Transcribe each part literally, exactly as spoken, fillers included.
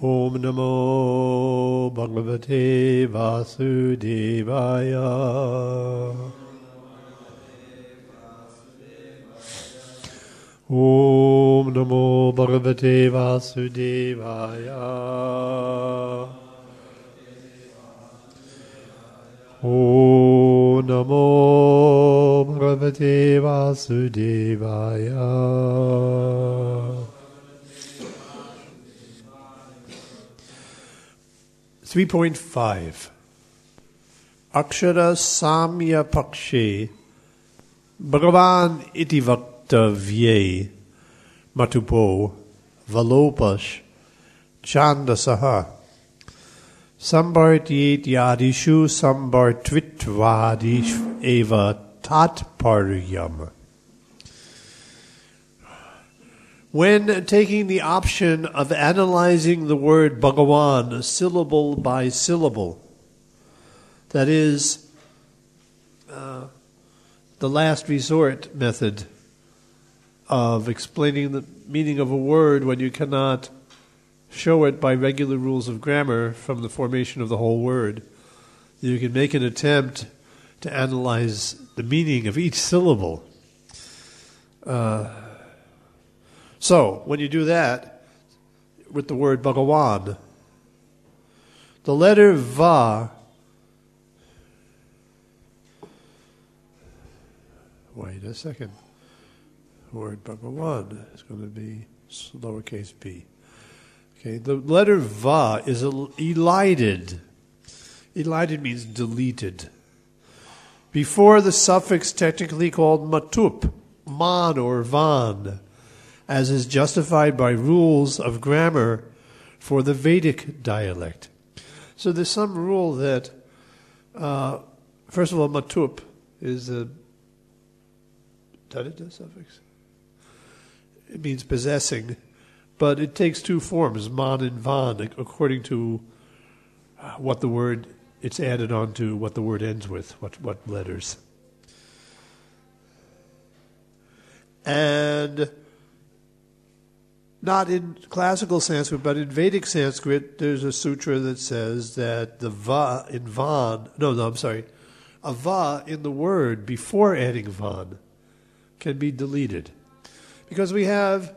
Om Namo Bhagavate Vasudevaya. Om Namo Bhagavate Vasudevaya. Om Namo Bhagavate Vasudevaya. three point five. Akshara Samya Pakshe Bhagavan iti vaktavye matupo valopash chandasaha sambartyet yadishu sambartvitvadish eva tatparyam. When taking the option of analyzing the word Bhagavan syllable by syllable, that is uh, the last resort method of explaining the meaning of a word when you cannot show it by regular rules of grammar from the formation of the whole word, you can make an attempt to analyze the meaning of each syllable. Uh, So, when you do that with the word Bhagavan, the letter Va, wait a second, the word Bhagavan is going to be lowercase b. Okay, the letter Va is elided. Elided means deleted. Before the suffix technically called matup, man or van, as is justified by rules of grammar for the Vedic dialect. So there's some rule that, uh, first of all, matup is a dadita suffix. It means possessing, but it takes two forms, man and van, according to what the word it's added on to, what the word ends with, what, what letters. And not in classical Sanskrit, but in Vedic Sanskrit, there's a sutra that says that the va in van, no, no, I'm sorry, a va in the word before adding van can be deleted. Because we have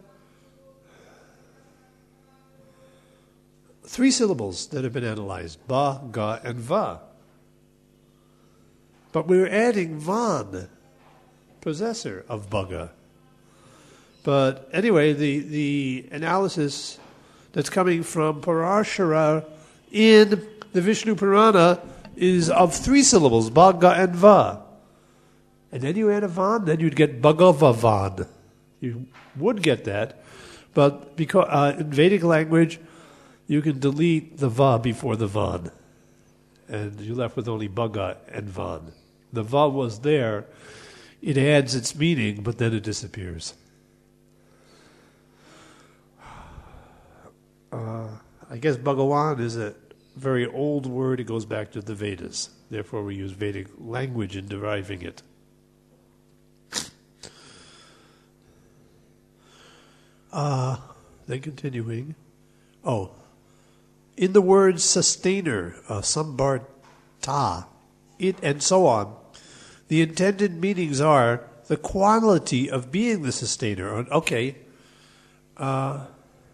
three syllables that have been analyzed, ba, ga, and va. But we're adding van, possessor of bhaga. But anyway, the, the analysis that's coming from Parashara in the Vishnu Purana is of three syllables, Bhaga and Va. And then you add a Van, then you'd get Bhagavavan. You would get that. But because uh, in Vedic language, you can delete the Va before the Van. And you're left with only Bhaga and Van. The Va was there. It adds its meaning, but then it disappears. Uh, I guess Bhagavan is a very old word. It goes back to the Vedas. Therefore, we use Vedic language in deriving it. Uh, then continuing. Oh, in the word sustainer, uh, sambarta, it, and so on, the intended meanings are the quality of being the sustainer. Okay. Uh...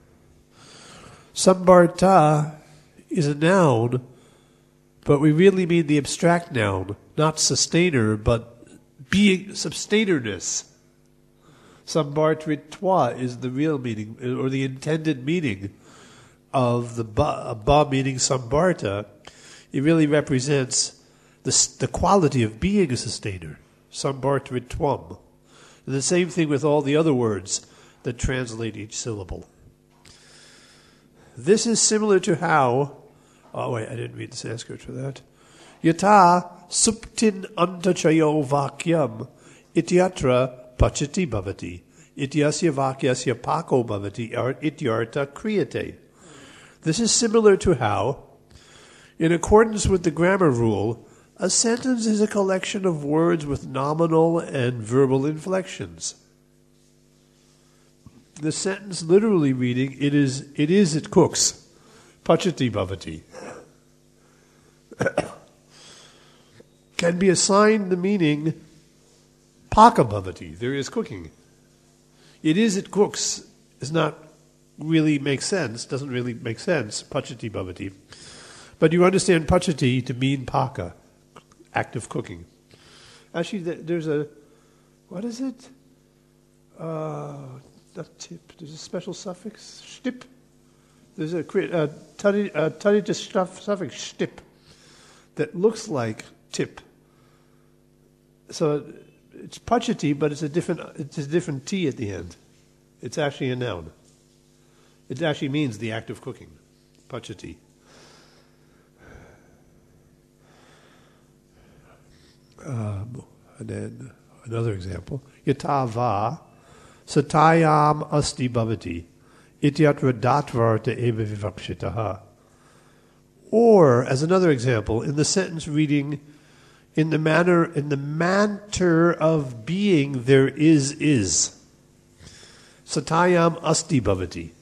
Sambarta is a noun, but we really mean the abstract noun, not sustainer, but being sustainerness. Sambartritva is the real meaning, or the intended meaning of the ba, ba meaning sambarta. It really represents the, the quality of being a sustainer. Sambartritvam. And the same thing with all the other words that translate each syllable. This is similar to how, oh wait, I didn't read the Sanskrit for that. Yata suptin antachayo vakyam ityatra pachati bhavati ityasya vakyasya pako bhavati ityarta kriyate. This is similar to how, in accordance with the grammar rule, a sentence is a collection of words with nominal and verbal inflections. The sentence literally reading, it is, it is, it cooks. pachati bhavati, can be assigned the meaning paka bhavati. There is cooking. It is, it cooks, is not really makes sense, doesn't really make sense, pachati bhavati. But you understand pachati to mean paka, act of cooking. Actually, there's a, what is it? Uh, not tip, there's a special suffix, shtip. There's a uh, tadita suffix, shtip, that looks like tip. So it's pachati, but it's a different, it's a different T at the end. It's actually a noun. It actually means the act of cooking, pachati. Um, and then another example, yatava satayam asti bhavati ityatra datvarta eva vivakshitaha. Or, as another example, in the sentence reading, in the manner, in the matter of being there is is. Satayam asti bhavati.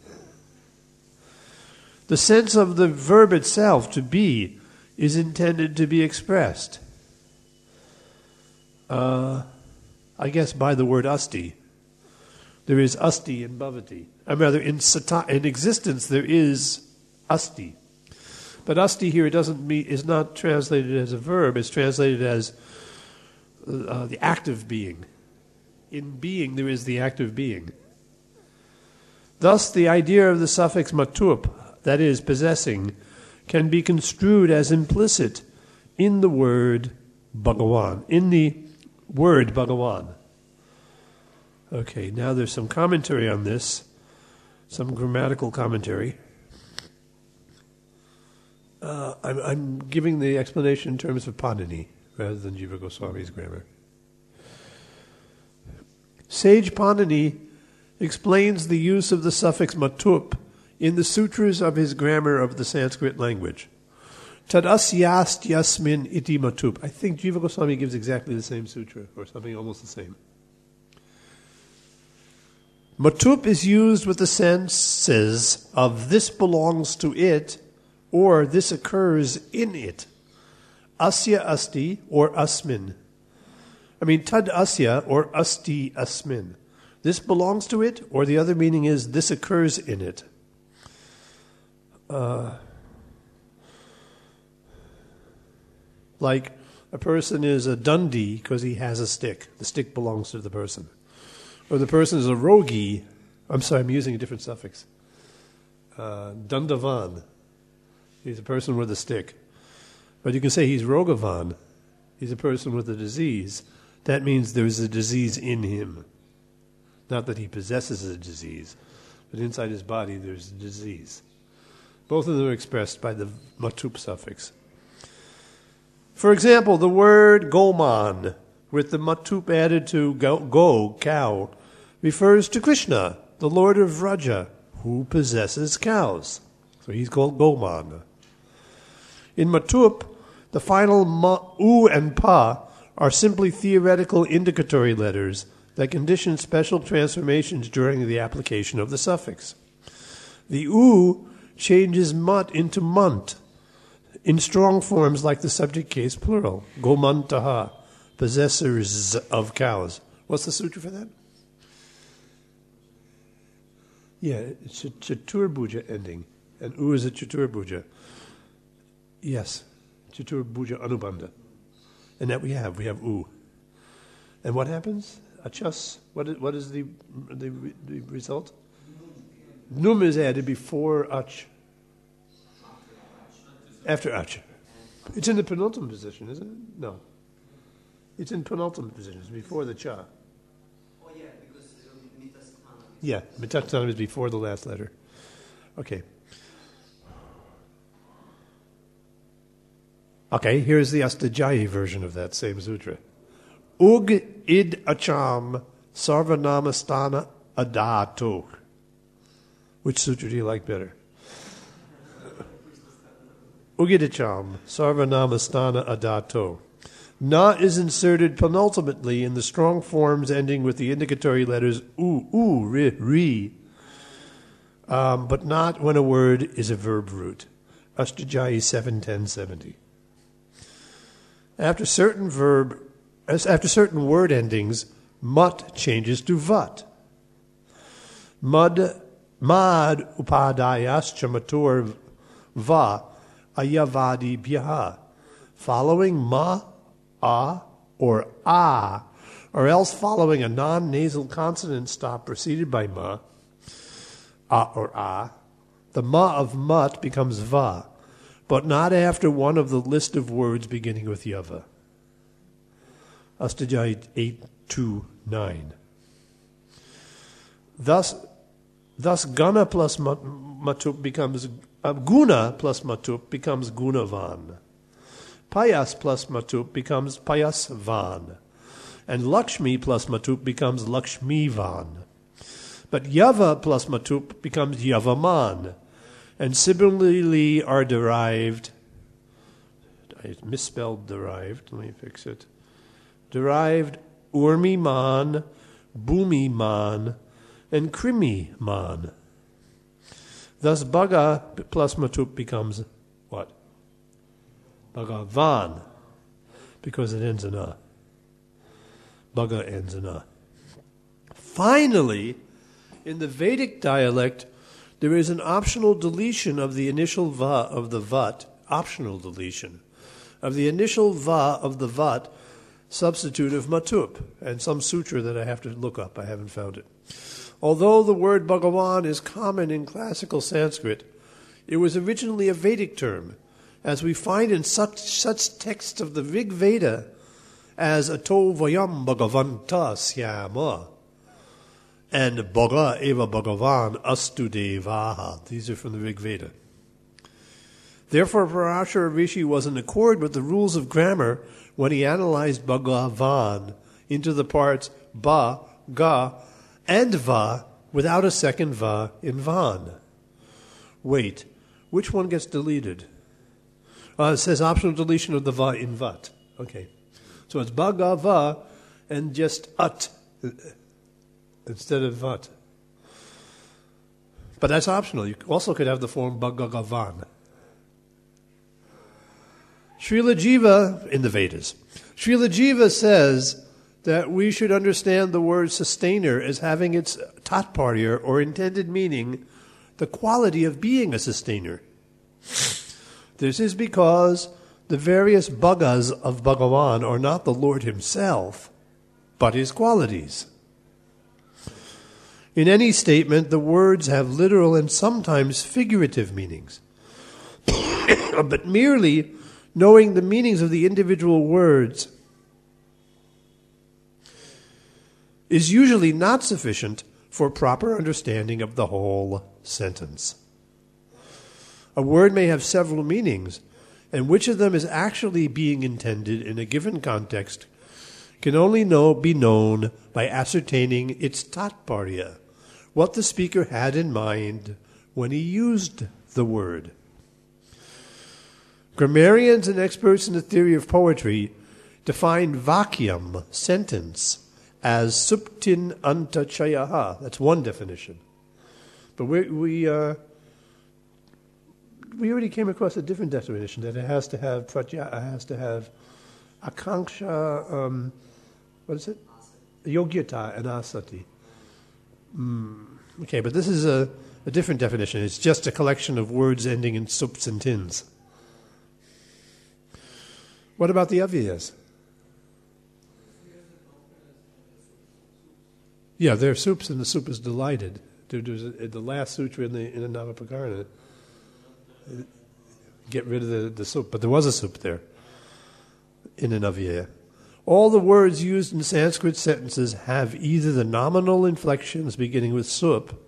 The sense of the verb itself, to be, is intended to be expressed. Uh, I guess by the word asti. There is asti in bhavati. I mean, rather, in, sata, in existence there is asti. But asti here doesn't mean, is not translated as a verb, it's translated as uh, the act of being. In being there is the act of being. Thus the idea of the suffix matup, that is, possessing, can be construed as implicit in the word Bhagawan, in the word Bhagawan. Okay, now there's some commentary on this, some grammatical commentary. Uh, I'm, I'm giving the explanation in terms of Panini rather than Jiva Goswami's grammar. Sage Panini explains the use of the suffix matup in the sutras of his grammar of the Sanskrit language. Tadasyast yasmin iti matup. I think Jiva Goswami gives exactly the same sutra, or something almost the same. Matup is used with the senses of this belongs to it, or this occurs in it. Asya asti, or asmin. I mean, tad asya, or asti asmin. This belongs to it, or the other meaning is this occurs in it. Uh, like a person is a Dundee because he has a stick. The stick belongs to the person. Or the person is a Rogi. I'm sorry, I'm using a different suffix. Uh, Dundavan. He's a person with a stick. But you can say he's Rogavan. He's a person with a disease. That means there's a disease in him. Not that he possesses a disease, but inside his body there's a disease. Both of them are expressed by the matup suffix. For example, the word goman, with the matup added to go, go, cow, refers to Krishna, the Lord of Vraja, who possesses cows. So he's called goman. In matup, the final ma, u and pa are simply theoretical indicatory letters that condition special transformations during the application of the suffix. The u changes mut into munt in strong forms like the subject case plural, gomantaha, possessors of cows. What's the sutra for that? Yeah, it's a Chaturbhuja ending, and u is a Chaturbhuja. Yes, Chaturbhuja Anubandha. And that we have, we have u. And what happens? Achas, what is, what is the, the, the result? Num is added before ach. After ach. It's in the penultimate position, isn't it? No. It's in penultimate position. It's before the cha. Oh, yeah, because mitasthana. Yeah, mitasthana is before the last letter. Okay. Okay, here's the Astajayi version of that same sutra. Ug id acham sarvanamasthana adato. Which sutra do you like better? Ugidacham sarvanamasthana adato. Na is inserted penultimately in the strong forms ending with the indicatory letters u, u, ri, ri, um, but not when a word is a verb root. Ashtajayi seven ten seventy. After certain verb, after certain word endings, mut changes to vat. Mud, mad upadayas chamatur va ayavadi byaha. Following ma, a, or a, or else following a non-nasal consonant stop preceded by ma, a or a, the ma of mut becomes va, but not after one of the list of words beginning with yava. Astajai eight two nine. Thus, thus gana plus matup becomes uh, guna plus matup becomes gunavan. Payas plus matup becomes payasvan, and Lakshmi plus matup becomes Lakshmivan. But yava plus matup becomes yavaman, and similarly are derived, I misspelled derived, let me fix it, derived urmiman, bhumiman, and krimiman. Thus bhaga plus matup becomes what? Bhagavan, because it ends in a. Bhaga ends in a. Finally, in the Vedic dialect, there is an optional deletion of the initial va of the vat, optional deletion, of the initial va of the vat, substitute of matup, and some sutra that I have to look up. I haven't found it. Although the word Bhagavan is common in classical Sanskrit, it was originally a Vedic term, as we find in such, such texts of the Rig Veda as Ato Vayam Bhagavanta Syama and Bhaga Eva Bhagavan Astu Devaha. These are from the Rig Veda. Therefore, Parashara Rishi was in accord with the rules of grammar when he analyzed Bhagavan into the parts Ba, Ga, and Va without a second Va in Van. Wait, which one gets deleted? Uh, it says optional deletion of the Va in Vat. Okay. So it's Bhagava and just At instead of Vat. But that's optional. You also could have the form Bhagavavan. Srila Jiva, in the Vedas, Srila Jiva says that we should understand the word sustainer as having its tatparya, or intended meaning, the quality of being a sustainer. This is because the various bhagas of Bhagavan are not the Lord himself, but his qualities. In any statement, the words have literal and sometimes figurative meanings. But merely knowing the meanings of the individual words is usually not sufficient for proper understanding of the whole sentence. A word may have several meanings, and which of them is actually being intended in a given context can only know, be known by ascertaining its tatparya, what the speaker had in mind when he used the word. Grammarians and experts in the theory of poetry define vakyam, sentence, as suptin anta chayaha. That's one definition. But we we uh, we already came across a different definition, that it has to have pratya, it has to have akanksha, um, what is it? Yogyata and asati. Mm. Okay, but this is a, a different definition. It's just a collection of words ending in sups and tins. What about the avyayas? Yeah, they're soups, and the soup is delighted. There's a, the last sutra in the in the Navapakarana. Get rid of the, the soup, but there was a soup there in an avyaya. All the words used in Sanskrit sentences have either the nominal inflections beginning with sup,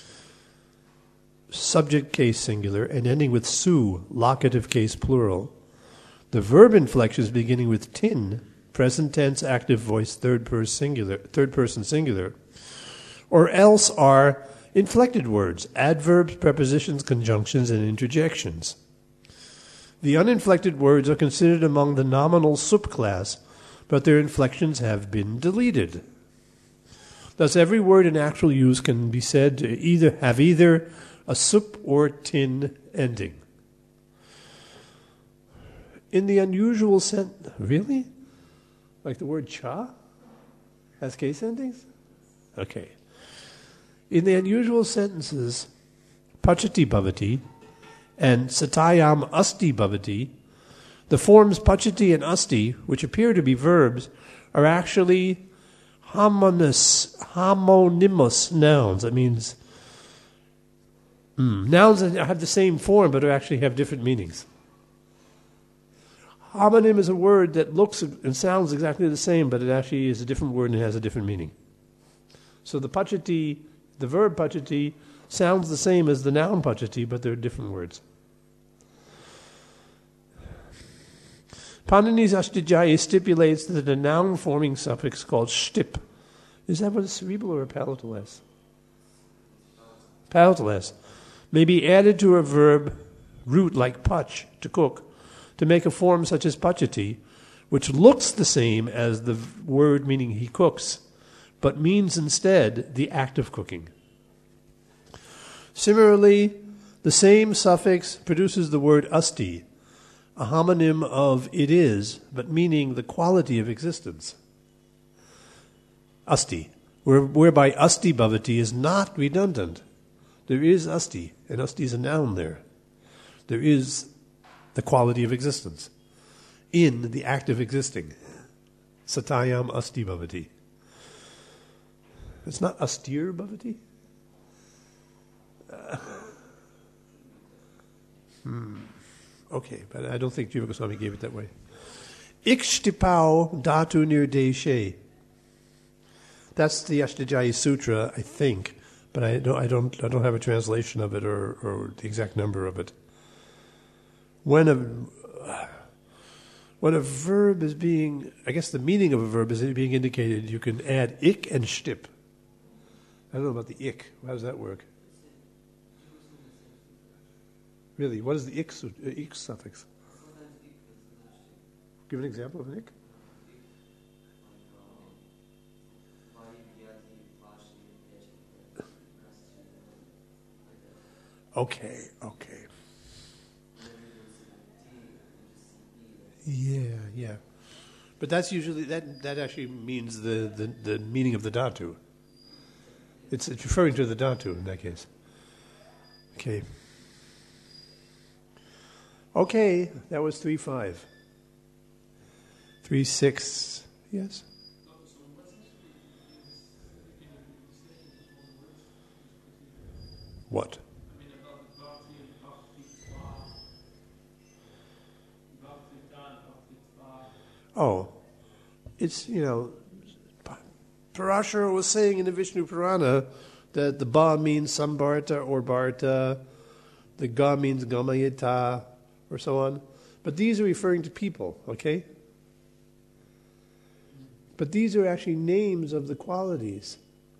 subject case singular, and ending with su, locative case plural. The verb inflections beginning with tin, present tense, active voice, third person singular, third person singular, or else are inflected words, adverbs, prepositions, conjunctions, and interjections. The uninflected words are considered among the nominal sup class, but their inflections have been deleted. Thus, every word in actual use can be said to either have either a sup or tin ending. In the unusual sense, really? Like the word cha has case endings? Okay. In the unusual sentences, pachati bhavati and satayam asti bhavati, the forms pachati and asti, which appear to be verbs, are actually homonymous, homonymous nouns. That means mm, nouns that have the same form but actually have different meanings. Homonym is a word that looks and sounds exactly the same, but it actually is a different word and has a different meaning. So the pachati, the verb pachati, sounds the same as the noun pachati, but they're different words. Panini's Ashtadhyayi stipulates that a noun-forming suffix called shtip, is that what a cerebral or a palatal S? Palatal S, may be added to a verb root like pach, to cook, to make a form such as pachati, which looks the same as the word meaning he cooks, but means instead the act of cooking. Similarly, the same suffix produces the word asti, a homonym of it is, but meaning the quality of existence. Asti, where, whereby asti bhavati is not redundant. There is asti, and asti is a noun there. There is the quality of existence in the act of existing. Satayam asti bhavati. It's not astir bhavati? Uh, hmm. Okay, but I don't think Jiva Goswami gave it that way. Ikshtipau dhatu nirdeshe. That's the Ashtadhyayi Sutra, I think, but I don't, I don't, I don't have a translation of it or, or the exact number of it. When a when a verb is being, I guess the meaning of a verb is being indicated, you can add ik and shtip. I don't know about the ik. How does that work? Really, what is the ik, uh, ik suffix? Give an example of an ik. Okay, okay. Yeah, yeah. But that's usually, that, that actually means the, the, the meaning of the dhatu. It's, it's referring to the dhatu in that case. Okay. Okay, that was three five. Three six, yes? What? Oh, it's, you know, Parashara was saying in the Vishnu Purana that the ba means sambharta or bharta, the ga means gamayita, or so on. But these are referring to people, okay? But these are actually names of the qualities.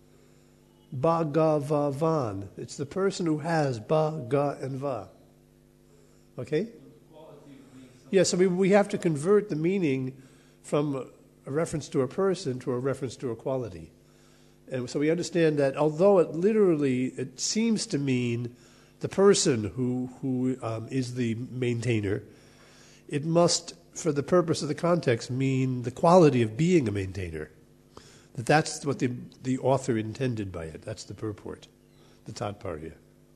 Bhagavan. It's the person who has ba, ga, and va. Okay? Yeah, so we, we have to convert the meaning from a reference to a person to a reference to a quality. And so we understand that although it literally, it seems to mean the person who, who um, is the maintainer, it must, for the purpose of the context, mean the quality of being a maintainer. That that's what the, the author intended by it. That's the purport, the tatparya.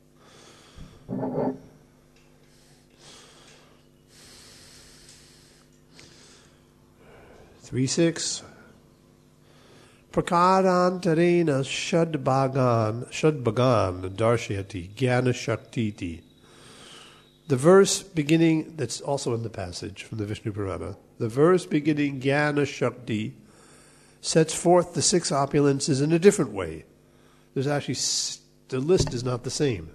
Three six. Prakarantarena shadbhagan shadbhagan darshayati jnana shaktiti. The verse beginning, that's also in the passage from the Vishnu Purana, the verse beginning jnana shakti sets forth the six opulences in a different way. There's actually, the list is not the same.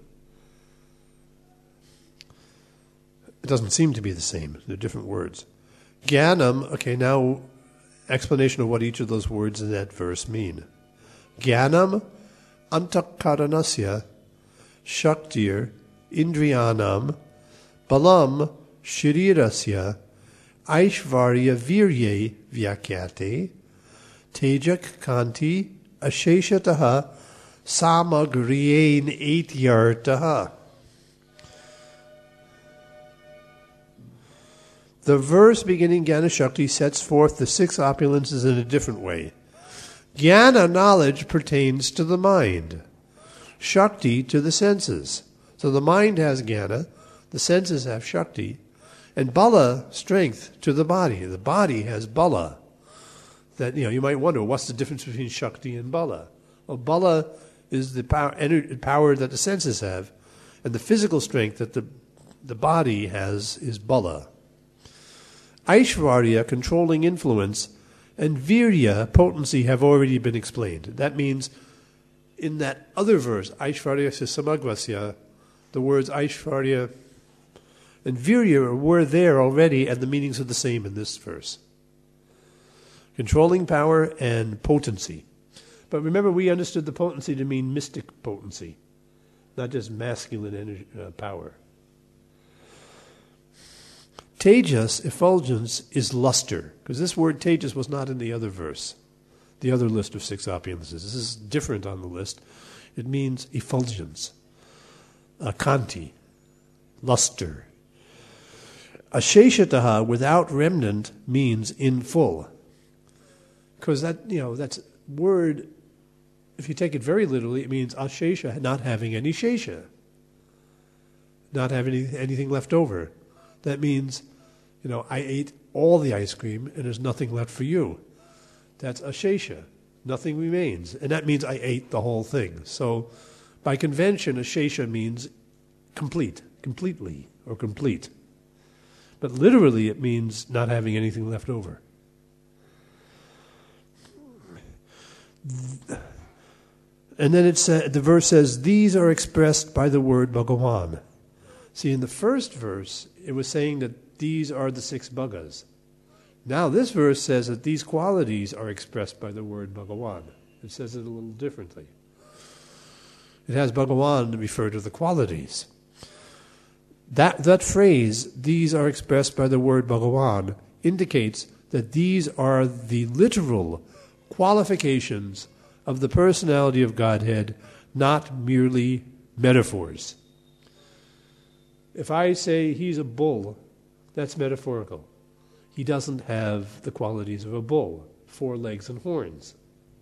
It doesn't seem to be the same. They're different words. Jnanam, okay, now explanation of what each of those words in that verse mean. Jnanam antakaranasya shaktir indriyanam balam shirirasya aishvarya virye vyakyate tejak kanti asheshataha samagriyen eityartaha. the verse beginning Jnana Shakti sets forth the six opulences in a different way. Jnana, knowledge, pertains to the mind. Shakti to the senses. So the mind has Jnana, the senses have Shakti, and Bala, strength, to the body. The body has Bala. That, you know, you might wonder, what's the difference between Shakti and Bala? Well, Bala is the power, energy, power that the senses have, and the physical strength that the, the body has is Bala. Aishvarya, controlling influence, and Virya, potency, have already been explained. That means, in that other verse, Aishvarya samagvasya, the words Aishvarya and Virya were there already, and the meanings are the same in this verse. Controlling power and potency. But remember, we understood the potency to mean mystic potency, not just masculine energy, uh, power. Tejas, effulgence, is luster, because this word tejas was not in the other verse, the other list of six opulences. This is different on the list. It means effulgence, uh, kanti, luster. Asheshataha, without remnant, means in full. Because that, you know, that's word, if you take it very literally, it means ashesha, not having any shesha, not having any, anything left over. That means, you know, I ate all the ice cream and there's nothing left for you. That's ashesha, nothing remains. And that means I ate the whole thing. So by convention, ashesha means complete, completely, or complete. But literally it means not having anything left over. And then it's, uh, the verse says, these are expressed by the word Bhagavan. See, in the first verse, it was saying that these are the six bhagas. Now this verse says that these qualities are expressed by the word Bhagavan. It says it a little differently. It has Bhagavan to refer to the qualities. That, that phrase, these are expressed by the word Bhagavan, indicates that these are the literal qualifications of the personality of Godhead, not merely metaphors. If I say he's a bull, that's metaphorical. He doesn't have the qualities of a bull, four legs and horns.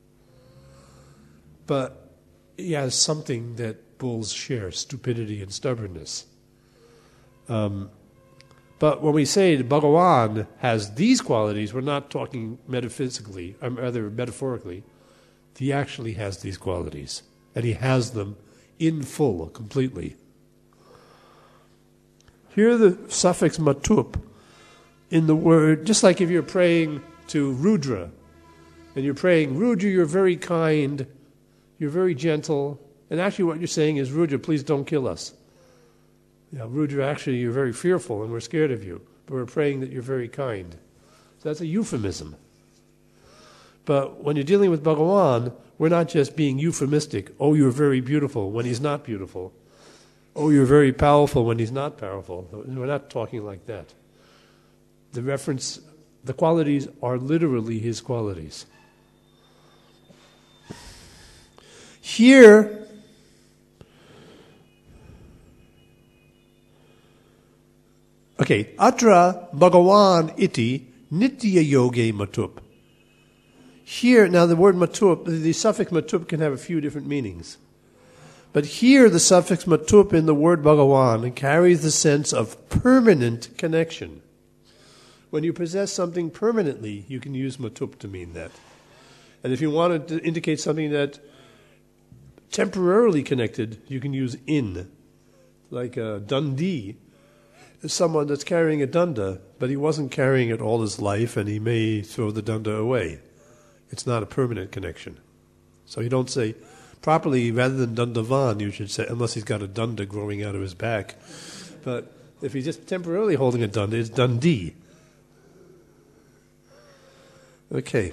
But he has something that bulls share, stupidity and stubbornness. Um, but when we say that Bhagavan has these qualities, we're not talking metaphysically, or rather metaphorically. He actually has these qualities, and he has them in full, completely. Here the suffix matup in the word, just like if you're praying to Rudra, and you're praying, Rudra, you're very kind, you're very gentle, and actually what you're saying is, Rudra, please don't kill us. You know, Rudra, actually, you're very fearful and we're scared of you, but we're praying that you're very kind. So that's a euphemism. But when you're dealing with Bhagavan, we're not just being euphemistic. Oh, you're very beautiful when he's not beautiful. Oh, you're very powerful when he's not powerful. We're not talking like that. The reference, the qualities are literally his qualities. Here, okay, atra Bhagavan iti nitya yoge matup. Here, now the word matup, the suffix matup can have a few different meanings. But here the suffix matup in the word Bhagavan carries the sense of permanent connection. When you possess something permanently, you can use matup to mean that. And if you wanted to indicate something that temporarily connected, you can use in. Like a Dundee is someone that's carrying a dunda, but he wasn't carrying it all his life, and he may throw the dunda away. It's not a permanent connection. So you don't say, properly, rather than Dundavan, you should say, unless he's got a dunda growing out of his back. But if he's just temporarily holding a dunda, it's Dundee. Okay.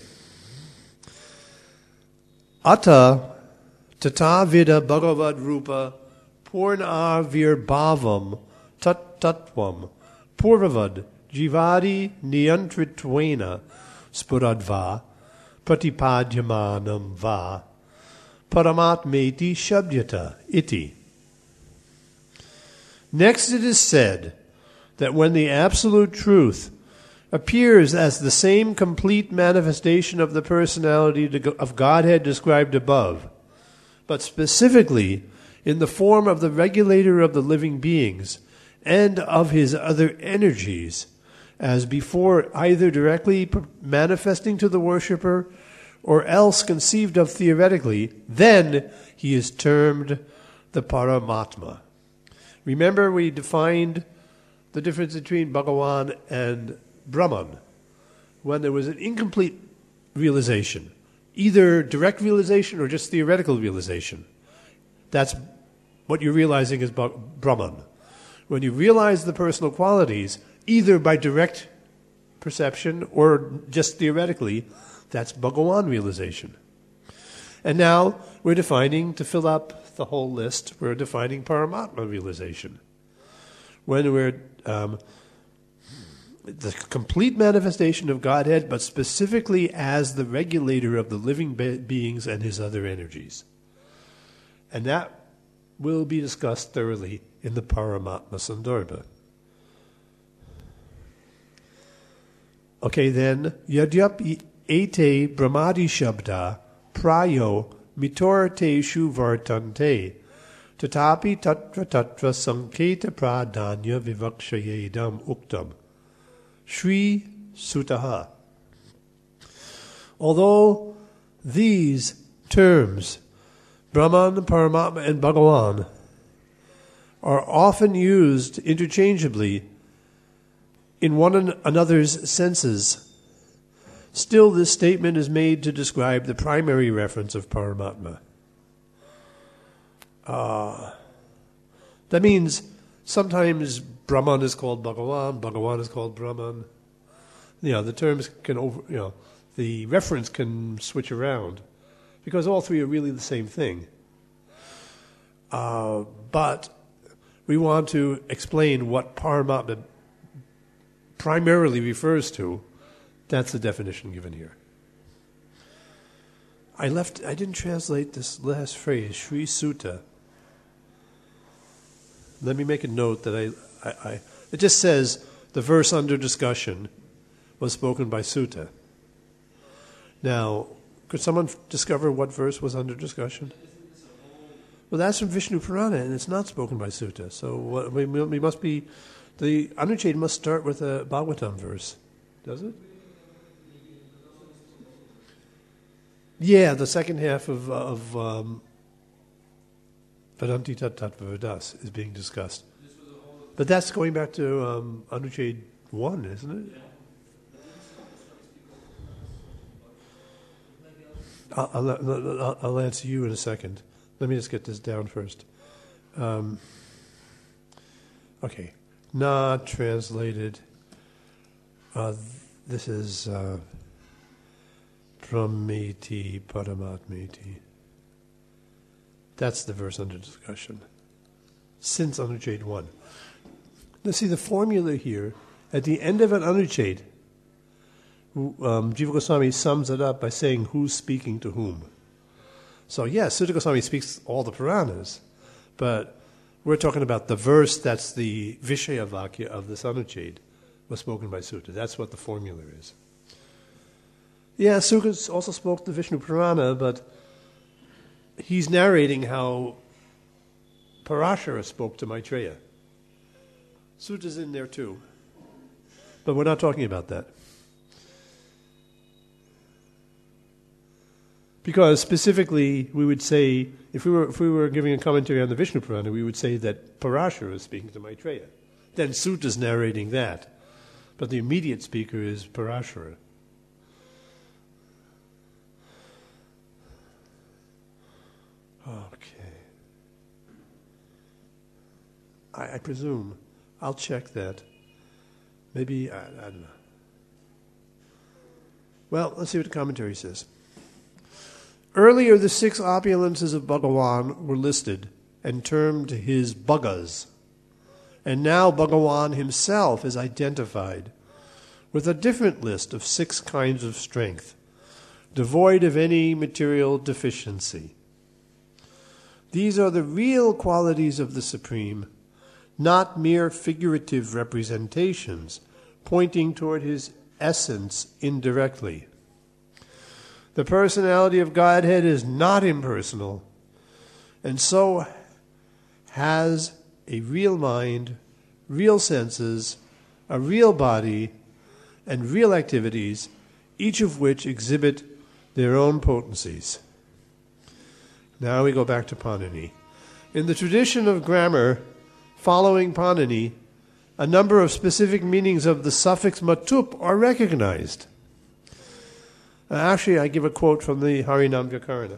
Atta tata vida bhagavad rupa purna vir bhavam tat tatvam purvavad jivadi niyantritvena spuradva pratipadyamanam va paramatmeti shabdyata iti. Next it is said that when the absolute truth appears as the same complete manifestation of the personality of Godhead described above, but specifically in the form of the regulator of the living beings and of his other energies, as before either directly manifesting to the worshipper or else conceived of theoretically, then he is termed the Paramatma. Remember, we defined the difference between Bhagawan and Brahman when there was an incomplete realization, either direct realization or just theoretical realization. That's what you're realizing is Brahman. When you realize the personal qualities, either by direct perception or just theoretically, that's Bhagawan realization. And now we're defining, to fill up the whole list, we're defining Paramatma realization. When we're um, the complete manifestation of Godhead, but specifically as the regulator of the living be- beings and his other energies. And that will be discussed thoroughly in the Paramatma Sandarbha. Okay, then, Yadyap ete brahmadi shabda prayo mitorteshu vartante tatapi tatra tatra sanketa pradanya vivakshayedam uktam. Shri Sutaha. Although these terms, Brahman, Paramatma, and Bhagawan, are often used interchangeably in one another's senses, still this statement is made to describe the primary reference of Paramatma. Uh, that means sometimes Brahman is called Bhagawan, Bhagawan is called Brahman. You know, the terms can over, you know, the reference can switch around because all three are really the same thing. Uh, but we want to explain what Paramatma primarily refers to. That's the definition given here. I left. I didn't translate this last phrase, Sri Sutta. Let me make a note that I, I, I. It just says the verse under discussion was spoken by Sutta. Now, could someone discover what verse was under discussion? Well, that's from Vishnu Purana, and it's not spoken by Sutta. So what, we, we must be. The Anucheda must start with a Bhagavatam verse, does it? Yeah, the second half of, of um, Vedanti Tat Tattva Vedas is being discussed. But that's going back to um, Anucheda one, isn't it? I'll, I'll, I'll, I'll answer you in a second. Let me just get this down first. Um, okay. Not translated. Uh, this is uh, Brahmeti Paramatmeti. That's the verse under discussion. Since Anucheda one. Now see the formula here. At the end of an Anucheda, um, Jiva Goswami sums it up by saying who's speaking to whom. So yes, Sutta Goswami speaks all the Puranas, but we're talking about the verse that's the Vishaya Vakya of this Anucheda was spoken by Sutta. That's what the formula is. Yeah, Sutta also spoke the Vishnu Purana, but he's narrating how Parashara spoke to Maitreya. Sutta's in there too. But we're not talking about that. Because specifically, we would say, if we were if we were giving a commentary on the Vishnu Purana, we would say that Parashara is speaking to Maitreya. Then Sutta is narrating that. But the immediate speaker is Parashara. Okay. I, I presume. I'll check that. Maybe, I, I don't know. Well, let's see what the commentary says. Earlier, the six opulences of Bhagawan were listed and termed his bhagas. And now Bhagawan himself is identified with a different list of six kinds of strength, devoid of any material deficiency. These are the real qualities of the Supreme, not mere figurative representations pointing toward his essence indirectly. The personality of Godhead is not impersonal, and so has a real mind, real senses, a real body, and real activities, each of which exhibit their own potencies. Now we go back to Panini. In the tradition of grammar following Panini, a number of specific meanings of the suffix matup are recognized. Uh, actually, I give a quote from the Harinam Vyakarana.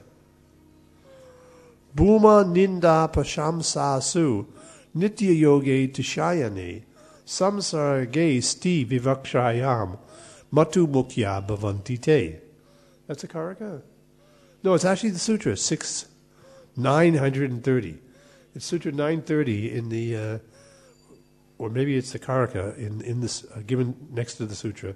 Bhuma ninda pashamsa su nitya yoge tishayane samsarge sti vivakshayam matu mukhya bhavanti te. That's a karaka? No, it's actually the sutra, six, nine hundred thirty. It's sutra nine thirty in the, uh, or maybe it's the karaka in, in this, uh, given next to the sutra.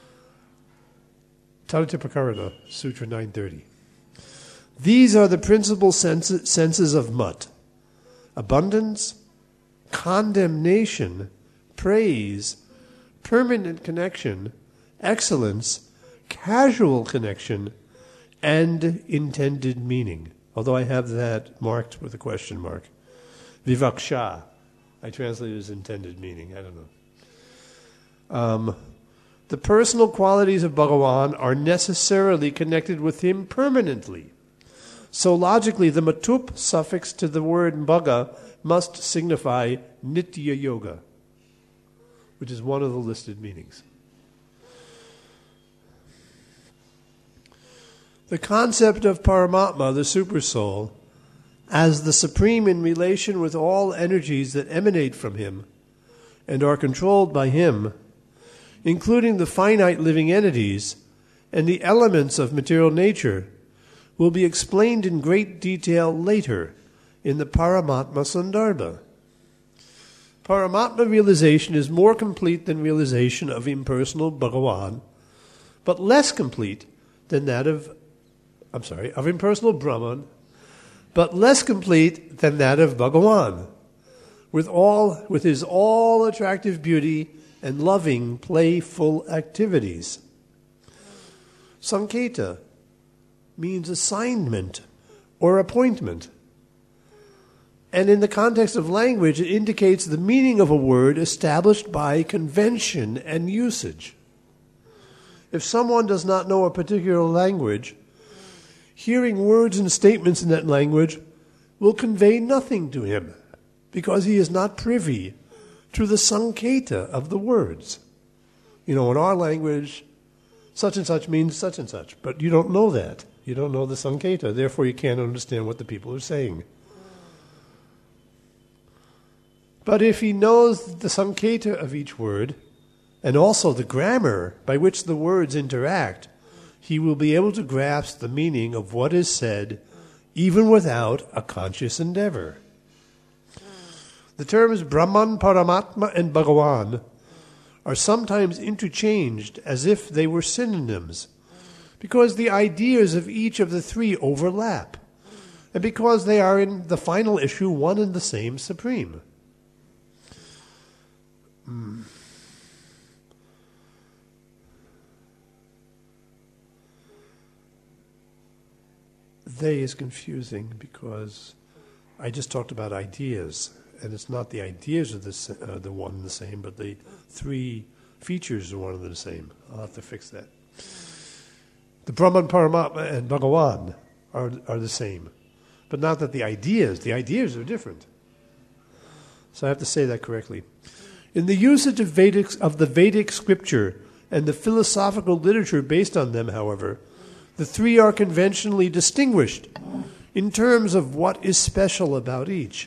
Tadatipakarana, sutra nine thirty. These are the principal sense, senses of Mat: abundance, condemnation, praise, permanent connection, excellence, casual connection, and intended meaning. Although I have that marked with a question mark. Vivaksha, I translate it as intended meaning. I don't know. Um, the personal qualities of Bhagavan are necessarily connected with him permanently. So logically, the matup suffix to the word bhaga must signify nitya yoga, which is one of the listed meanings. The concept of Paramatma, the Supersoul, as the supreme in relation with all energies that emanate from him and are controlled by him, including the finite living entities and the elements of material nature, will be explained in great detail later in the Paramatma Sandarbha. Paramatma realization is more complete than realization of impersonal Bhagavan, but less complete than that of, I'm sorry, of impersonal Brahman, but less complete than that of Bhagavan, with all, with his all-attractive beauty and loving, playful activities. Sanketa means assignment or appointment. And in the context of language, it indicates the meaning of a word established by convention and usage. If someone does not know a particular language, hearing words and statements in that language will convey nothing to him, because he is not privy to the sanketa of the words. You know, in our language, such and such means such and such, but you don't know that. You don't know the sanketa, therefore you can't understand what the people are saying. But if he knows the sanketa of each word, and also the grammar by which the words interact, he will be able to grasp the meaning of what is said, even without a conscious endeavor. The terms Brahman, Paramatma, and Bhagavan are sometimes interchanged as if they were synonyms, because the ideas of each of the three overlap, and because they are in the final issue one and the same supreme. Hmm. They is confusing because I just talked about ideas, and it's not the ideas of the, uh, the one and the same, but the three features are one and the same. I'll have to fix that. The Brahman, Paramatma, and Bhagavan are, are the same, but not that the ideas, the ideas are different. So I have to say that correctly. In the usage of, Vedic, of the Vedic scripture and the philosophical literature based on them, however, the three are conventionally distinguished in terms of what is special about each.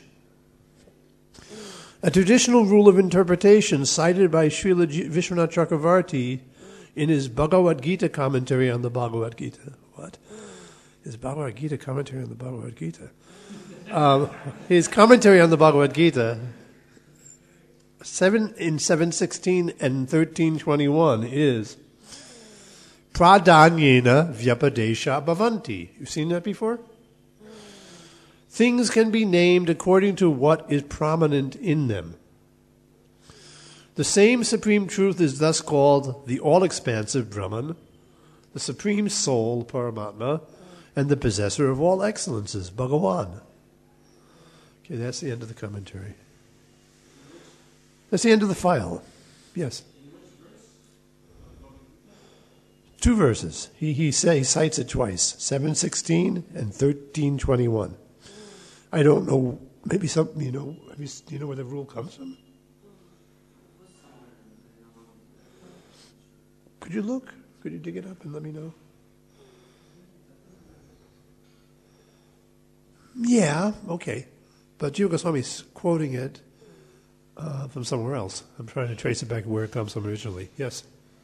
A traditional rule of interpretation cited by Srila Vishwanath Chakravarti in his Bhagavad Gita commentary on the Bhagavad Gita. What? His Bhagavad Gita commentary on the Bhagavad Gita. Um, his commentary on the Bhagavad Gita, seven in seven sixteen and thirteen twenty-one, is Pradanyena Vyapadesha Bhavanti. You've seen that before? Things can be named according to what is prominent in them. The same supreme truth is thus called the all-expansive Brahman, the supreme soul, Paramatma, and the possessor of all excellences, Bhagavan. Okay, that's the end of the commentary. That's the end of the file. Yes. Two verses. He he, say, he cites it twice, seven sixteen and thirteen twenty-one. I don't know, maybe some, you know, have you, do you know where the rule comes from? Could you look? Could you dig it up and let me know? Yeah, okay. But Jiva Goswami's quoting it uh, from somewhere else. I'm trying to trace it back to where it comes from originally. Yes?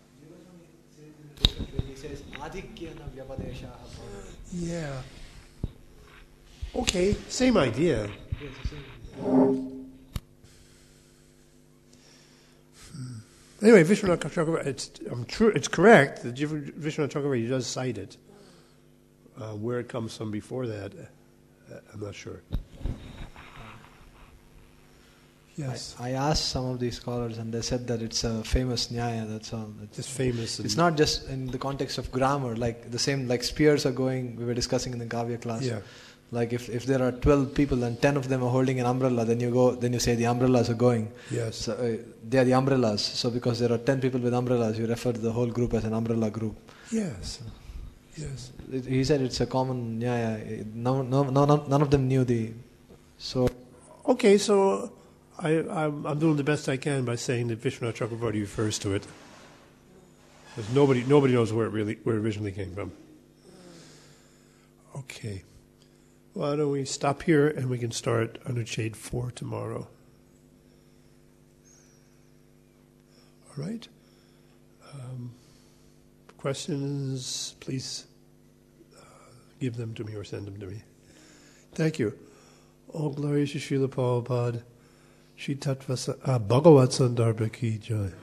He says, Adhikyana Vyapadeshaha. Yeah. Okay, same idea. Yes, same. Anyway, Vishwanath Chakravarti, it's, I'm true, it's correct that Jiva- Vishwanath Chakravarti does cite it. Uh, where it comes from before that, uh, I'm not sure. Yes. I, I asked some of these scholars and they said that it's a famous nyaya, that's all. It's, It's famous. it's not just in the context of grammar, like the same, like spears are going, we were discussing in the Kavya class. Yeah. Like if, if there are twelve people and ten of them are holding an umbrella, then you go, then you say the umbrellas are going. Yes. So uh, they are the umbrellas. So because there are ten people with umbrellas, you refer to the whole group as an umbrella group. Yes. Yes. It, he said it's a common nyaya. No, no, no, no, none of them knew the. So. Okay, so I, I'm, I'm doing the best I can by saying that Vishwanath Chakravarti refers to it. Because nobody, nobody knows where it really, where it originally came from. Okay. Why don't we stop here and we can start Anucheda four tomorrow. All right. Um, questions, please uh, give them to me or send them to me. Thank you. All glory to Srila Prabhupada. Shri Tattva Sa- uh, Bhagavad Sandarbha Ki Jai.